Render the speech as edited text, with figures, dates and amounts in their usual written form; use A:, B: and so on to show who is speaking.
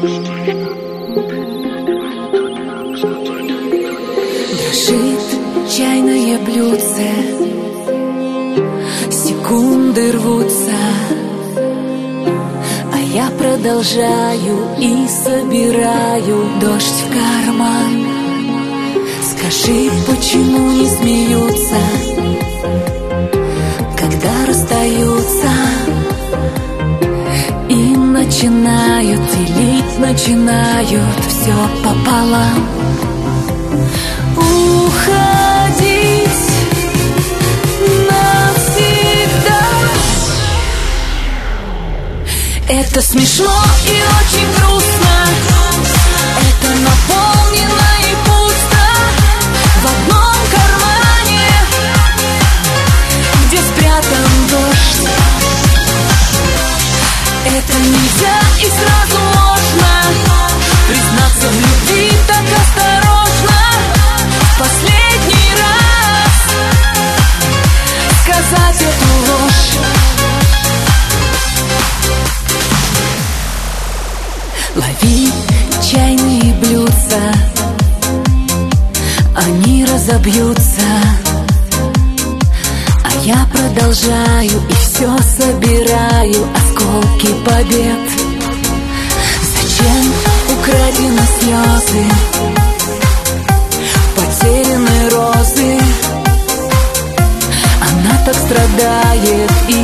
A: Дрожит чайное блюдце, секунды рвутся, а я продолжаю и собираю дождь в карман. Скажи, почему не смеются, когда расстаются, и начинают делить, начинают все пополам. Уходить навсегда. Это смешно и очень грустно, это наполнено и пусто. В одном кармане, где спрятан дождь. Это нельзя и сразу можно признаться в любви так осторожно. Последний раз сказать эту ложь. Лови чайные блюдца, они разобьются, а я продолжаю и все собираю осколки побед. Зачем украдены слезы, потеряны розы? Она так страдает и